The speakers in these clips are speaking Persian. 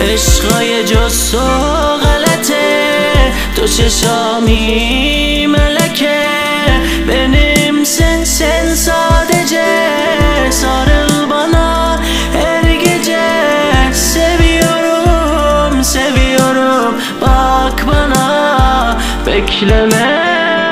عشقای جز تو غلطه، تو چشامی ملکه benim sensin sadece. Sarıl bana her gece, seviyorum seviyorum, bak bana bekleme.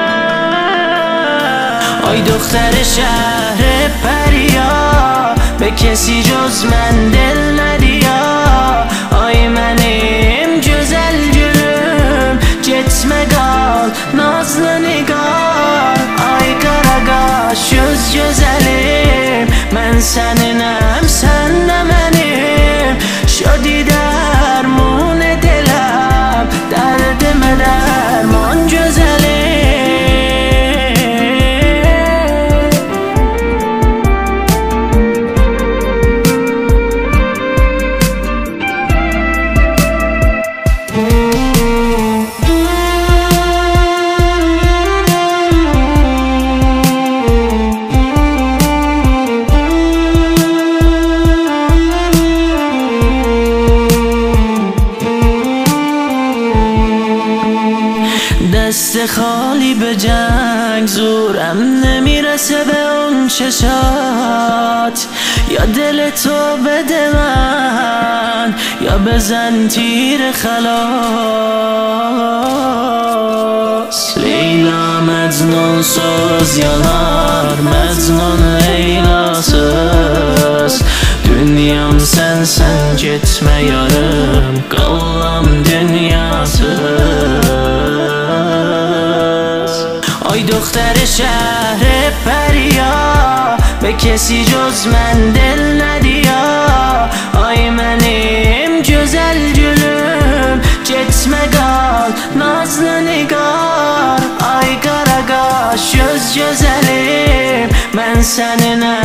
Ay دختر شهر پریا، به کسی جز من دل ندیا. Ay benim güzel gülüm, gitme kal nazlı nigar. Ay Qaraqaş göz gözəlim, mən səninəm, sən də mənim. Şadi dərman ediləm, dərdimə dərman gözəlim. دست خالی به جنگ زورم نمیرسه به اون چشات. یا دل تو بده من، یا بزن تیر خلاص. لیلا مجنون söz yanar, mecnun Leylasız. Dünyam sensen, gitme yarım, qallam dünyasız. Ay دختر شهر پریا، به کسی جز من دل ندیا. Ay benim güzel gülüm, gitme kal nazlı nigar. Ay Qaraqaş göz gözəlim, mən səninəm,